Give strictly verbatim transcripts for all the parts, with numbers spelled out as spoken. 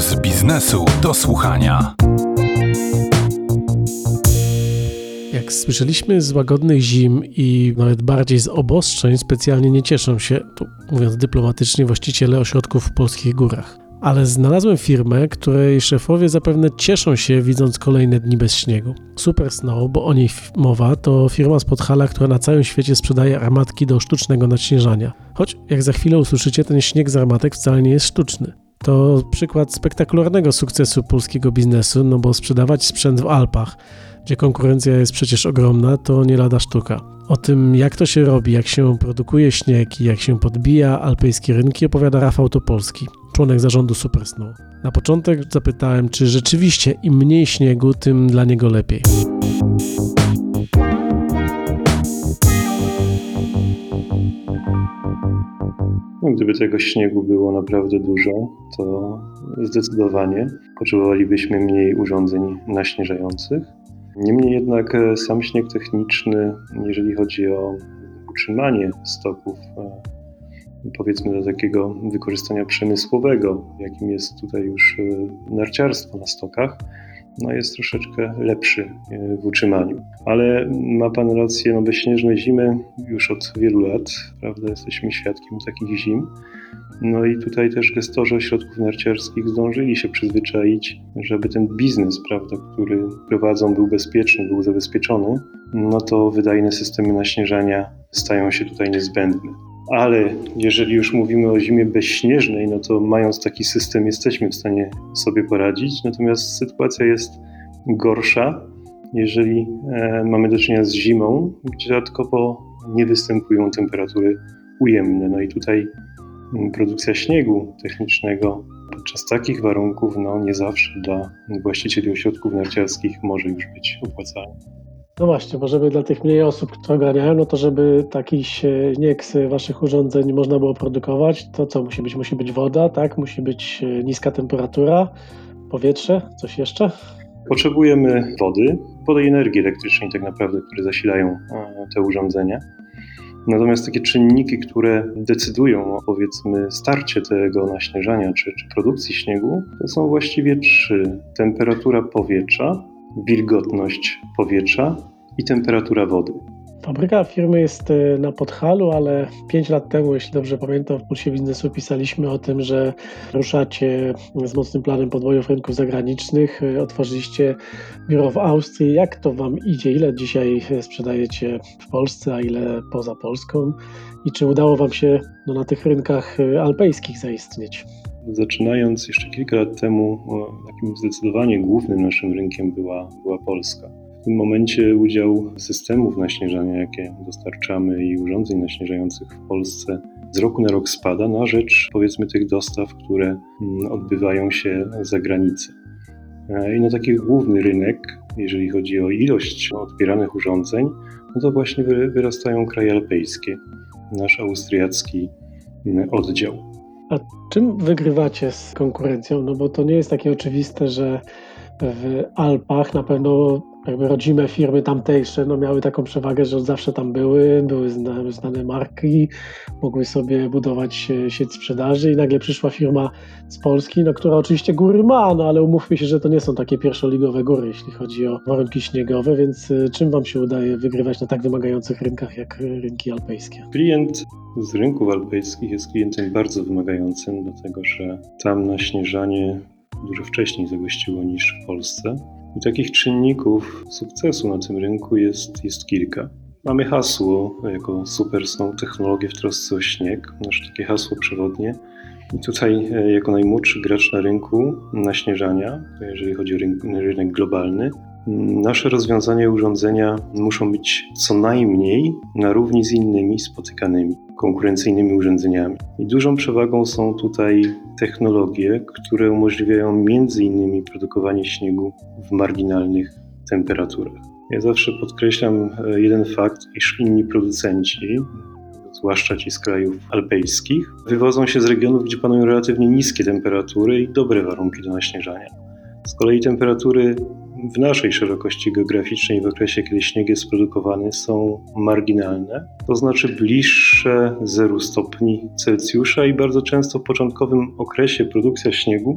Z biznesu do słuchania. Jak słyszeliśmy z łagodnych zim i nawet bardziej z obostrzeń, specjalnie nie cieszą się, tu mówiąc dyplomatycznie, właściciele ośrodków w polskich górach. Ale znalazłem firmę, której szefowie zapewne cieszą się, widząc kolejne dni bez śniegu. Super Snow, bo o niej mowa, to firma z Podhala, która na całym świecie sprzedaje armatki do sztucznego nadśnieżania. Choć, jak za chwilę usłyszycie, ten śnieg z armatek wcale nie jest sztuczny. To przykład spektakularnego sukcesu polskiego biznesu, no bo sprzedawać sprzęt w Alpach, gdzie konkurencja jest przecież ogromna, to nie lada sztuka. O tym, jak to się robi, jak się produkuje śnieg i jak się podbija alpejskie rynki, opowiada Rafał Topolski, członek zarządu Super Snow. Na początek zapytałem, czy rzeczywiście im mniej śniegu, tym dla niego lepiej. No, gdyby tego śniegu było naprawdę dużo, to zdecydowanie potrzebowalibyśmy mniej urządzeń naśnieżających. Niemniej jednak sam śnieg techniczny, jeżeli chodzi o utrzymanie stoków, powiedzmy do takiego wykorzystania przemysłowego, jakim jest tutaj już narciarstwo na stokach, no jest troszeczkę lepszy w utrzymaniu. Ale ma Pan rację, no bezśnieżne zimy już od wielu lat, prawda, jesteśmy świadkiem takich zim. No i tutaj też gestorzy ośrodków narciarskich zdążyli się przyzwyczaić, żeby ten biznes, prawda, który prowadzą, był bezpieczny, był zabezpieczony, no to wydajne systemy naśnieżania stają się tutaj niezbędne. Ale jeżeli już mówimy o zimie bezśnieżnej, no to mając taki system jesteśmy w stanie sobie poradzić, natomiast sytuacja jest gorsza, jeżeli e, mamy do czynienia z zimą, gdzie dodatkowo nie występują temperatury ujemne. No i tutaj produkcja śniegu technicznego podczas takich warunków no nie zawsze dla właścicieli ośrodków narciarskich może już być opłacalna. No właśnie, bo żeby dla tych mniej osób, które ogarniają, no to żeby taki śnieg z waszych urządzeń można było produkować, to co musi być? Musi być woda, tak? Musi być niska temperatura, powietrze, coś jeszcze? Potrzebujemy wody, wody i energii elektrycznej tak naprawdę, które zasilają te urządzenia. Natomiast takie czynniki, które decydują o, powiedzmy, starcie tego naśnieżania czy, czy produkcji śniegu, to są właściwie trzy. Temperatura powietrza, wilgotność powietrza i temperatura wody. Fabryka firmy jest na Podhalu, ale pięć lat temu, jeśli dobrze pamiętam, w Pulsie Biznesu pisaliśmy o tym, że ruszacie z mocnym planem podbojów rynków zagranicznych. Otworzyliście biuro w Austrii. Jak to Wam idzie? Ile dzisiaj sprzedajecie w Polsce, a ile poza Polską? I czy udało Wam się no, na tych rynkach alpejskich zaistnieć? Zaczynając jeszcze kilka lat temu, takim zdecydowanie głównym naszym rynkiem była, była Polska. W tym momencie udział systemów naśnieżania, jakie dostarczamy i urządzeń naśnieżających w Polsce z roku na rok spada na rzecz, powiedzmy, tych dostaw, które odbywają się za granicę. I na taki główny rynek, jeżeli chodzi o ilość odbieranych urządzeń, no to właśnie wyrastają kraje alpejskie, nasz austriacki oddział. A czym wygrywacie z konkurencją? No bo to nie jest takie oczywiste, że w Alpach na pewno jakby rodzime firmy tamtejsze no miały taką przewagę, że od zawsze tam były, były znane, znane marki, mogły sobie budować sieć sprzedaży i nagle przyszła firma z Polski, no która oczywiście góry ma, no ale umówmy się, że to nie są takie pierwszoligowe góry, jeśli chodzi o warunki śniegowe, więc czym Wam się udaje wygrywać na tak wymagających rynkach jak rynki alpejskie? Klient z rynków alpejskich jest klientem bardzo wymagającym, dlatego że tam naśnieżanie dużo wcześniej zagościło niż w Polsce. I takich czynników sukcesu na tym rynku jest, jest kilka. Mamy hasło jako Super Snow technologię w trosce o śnieg, nasze takie hasło przewodnie. I tutaj jako najmłodszy gracz na rynku naśnieżania, jeżeli chodzi o rynek, rynek globalny, nasze rozwiązania i urządzenia muszą być co najmniej na równi z innymi spotykanymi konkurencyjnymi urządzeniami. I dużą przewagą są tutaj technologie, które umożliwiają między innymi produkowanie śniegu w marginalnych temperaturach. Ja zawsze podkreślam jeden fakt, iż inni producenci, zwłaszcza ci z krajów alpejskich, wywodzą się z regionów, gdzie panują relatywnie niskie temperatury i dobre warunki do naśnieżania. Z kolei temperatury w naszej szerokości geograficznej w okresie, kiedy śnieg jest produkowany, są marginalne, to znaczy bliższe zero stopni Celsjusza i bardzo często w początkowym okresie produkcja śniegu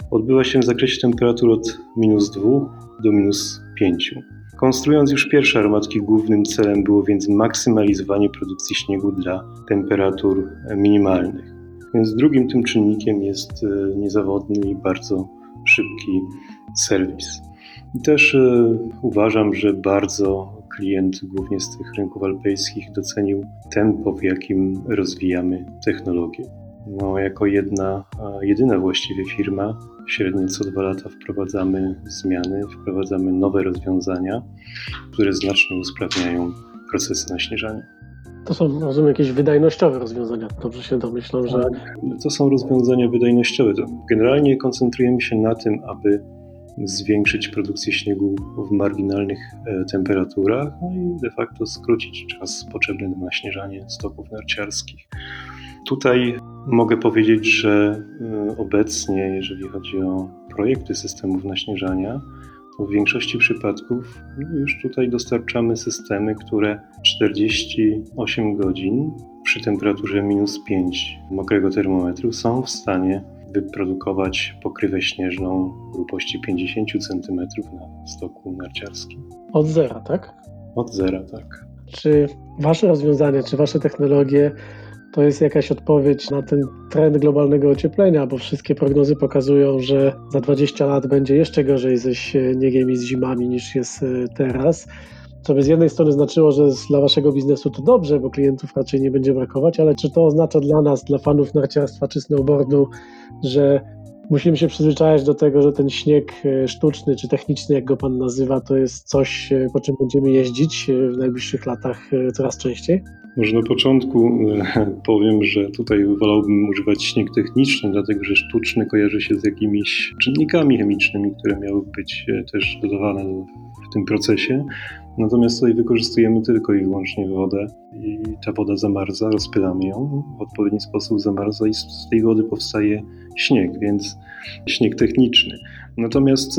odbywa się w zakresie temperatur od minus dwóch do minus pięciu. Konstruując już pierwsze armatki, głównym celem było więc maksymalizowanie produkcji śniegu dla temperatur minimalnych. Więc drugim tym czynnikiem jest niezawodny i bardzo szybki serwis. I też e, uważam, że bardzo klient, głównie z tych rynków alpejskich, docenił tempo, w jakim rozwijamy technologię. No, jako jedna, jedyna właściwie firma, średnio co dwa lata wprowadzamy zmiany, wprowadzamy nowe rozwiązania, które znacznie usprawniają procesy naśnieżania. To są, rozumiem, jakieś wydajnościowe rozwiązania. Dobrze się domyślam, że... To są rozwiązania wydajnościowe. Generalnie koncentrujemy się na tym, aby zwiększyć produkcję śniegu w marginalnych temperaturach, no i de facto skrócić czas potrzebny na naśnieżanie stoków narciarskich. Tutaj mogę powiedzieć, że obecnie, jeżeli chodzi o projekty systemów naśnieżania, to w większości przypadków już tutaj dostarczamy systemy, które czterdzieści osiem godzin przy temperaturze minus pięć mokrego termometru są w stanie wyprodukować pokrywę śnieżną grubości pięćdziesiąt centymetrów na stoku narciarskim. Od zera, tak? Od zera, tak. Czy wasze rozwiązania, czy wasze technologie to jest jakaś odpowiedź na ten trend globalnego ocieplenia, bo wszystkie prognozy pokazują, że za dwadzieścia lat będzie jeszcze gorzej ze śniegiem i z zimami niż jest teraz. Co by z jednej strony znaczyło, że dla waszego biznesu to dobrze, bo klientów raczej nie będzie brakować, ale czy to oznacza dla nas, dla fanów narciarstwa czy snowboardu, że musimy się przyzwyczajać do tego, że ten śnieg sztuczny czy techniczny, jak go pan nazywa, to jest coś, po czym będziemy jeździć w najbliższych latach coraz częściej? Może na początku powiem, że tutaj wolałbym używać śnieg techniczny, dlatego że sztuczny kojarzy się z jakimiś czynnikami chemicznymi, które miały być też dodawane w tym procesie. Natomiast tutaj wykorzystujemy tylko i wyłącznie wodę i ta woda zamarza, rozpylamy ją, w odpowiedni sposób zamarza i z tej wody powstaje śnieg, więc śnieg techniczny. Natomiast y,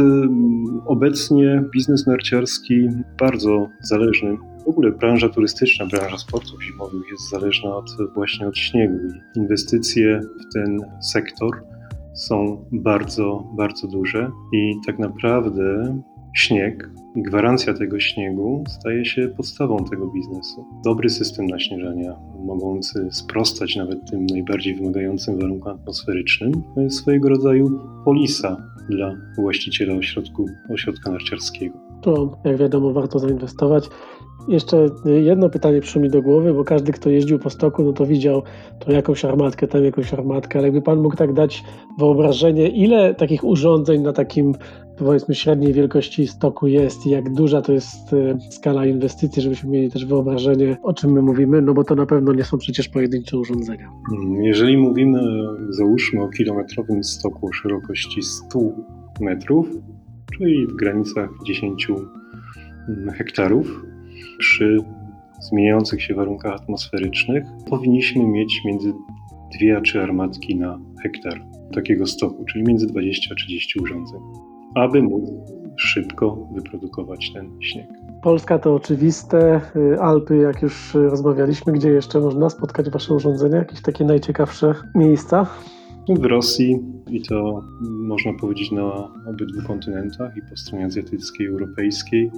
obecnie biznes narciarski bardzo zależny, w ogóle branża turystyczna, branża sportów zimowych jest zależna od, właśnie od śniegu i inwestycje w ten sektor są bardzo, bardzo duże i tak naprawdę śnieg i gwarancja tego śniegu staje się podstawą tego biznesu. Dobry system naśnieżania, mogący sprostać nawet tym najbardziej wymagającym warunkom atmosferycznym, to jest swojego rodzaju polisa dla właściciela ośrodku, ośrodka narciarskiego. To, jak wiadomo, warto zainwestować. Jeszcze jedno pytanie przyszło mi do głowy, bo każdy, kto jeździł po stoku, no to widział tu jakąś armatkę, tam jakąś armatkę, ale jakby pan mógł tak dać wyobrażenie, ile takich urządzeń na takim, powiedzmy, średniej wielkości stoku jest i jak duża to jest skala inwestycji, żebyśmy mieli też wyobrażenie, o czym my mówimy, no bo to na pewno nie są przecież pojedyncze urządzenia. Jeżeli mówimy, załóżmy, o kilometrowym stoku o szerokości sto metrów, czyli w granicach dziesięć hektarów, przy zmieniających się warunkach atmosferycznych powinniśmy mieć między dwie a trzy armatki na hektar takiego stoku, czyli między dwadzieścia a trzydzieści urządzeń, aby móc szybko wyprodukować ten śnieg. Polska to oczywiste, Alpy, jak już rozmawialiśmy, gdzie jeszcze można spotkać wasze urządzenia, jakieś takie najciekawsze miejsca? W Rosji i to można powiedzieć na obydwu kontynentach, i po stronie azjatyckiej, i europejskiej.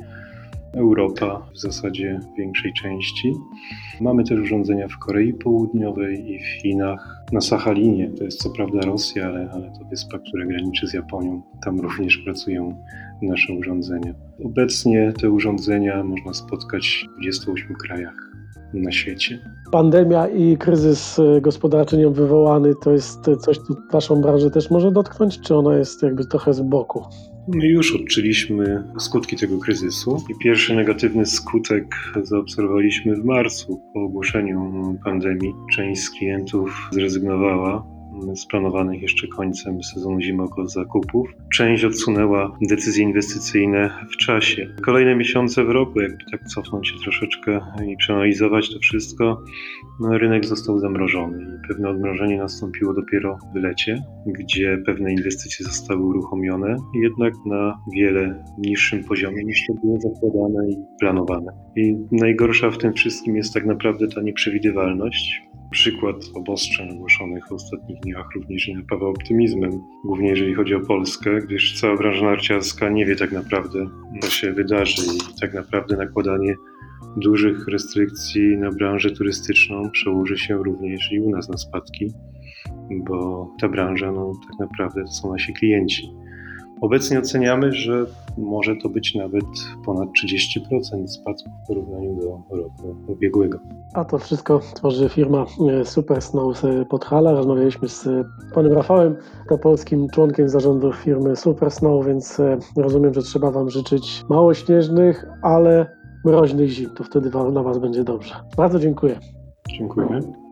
Europa w zasadzie w większej części. Mamy też urządzenia w Korei Południowej i w Chinach. Na Sachalinie, to jest co prawda Rosja, ale, ale to wyspa, która graniczy z Japonią. Tam również pracują nasze urządzenia. Obecnie te urządzenia można spotkać w dwudziestu ośmiu krajach na świecie. Pandemia i kryzys gospodarczy nią wywołany to jest coś, co waszą branżę też może dotknąć, czy ona jest jakby trochę z boku? My już odczuliśmy skutki tego kryzysu i pierwszy negatywny skutek zaobserwowaliśmy w marcu po ogłoszeniu pandemii. Część z klientów zrezygnowała z planowanych jeszcze końcem sezonu zimowego zakupów. Część odsunęła decyzje inwestycyjne w czasie. Kolejne miesiące w roku, jakby tak cofnąć się troszeczkę i przeanalizować to wszystko, no, rynek został zamrożony i pewne odmrożenie nastąpiło dopiero w lecie, gdzie pewne inwestycje zostały uruchomione, jednak na wiele niższym poziomie niż to było zakładane i planowane. I najgorsza w tym wszystkim jest tak naprawdę ta nieprzewidywalność. Przykład obostrzeń ogłoszonych w ostatnich dniach również i napawa optymizmem, głównie jeżeli chodzi o Polskę, gdyż cała branża narciarska nie wie tak naprawdę, co się wydarzy i tak naprawdę nakładanie dużych restrykcji na branżę turystyczną przełoży się również i u nas na spadki, bo ta branża no, tak naprawdę to są nasi klienci. Obecnie oceniamy, że może to być nawet ponad trzydzieści procent spadku w porównaniu do roku ubiegłego. A to wszystko tworzy firma Super Snow z Podhala. Rozmawialiśmy z panem Rafałem Topolskim, członkiem zarządu firmy Super Snow, więc rozumiem, że trzeba wam życzyć mało śnieżnych, ale mroźnych zim. To wtedy na was będzie dobrze. Bardzo dziękuję. Dziękujemy.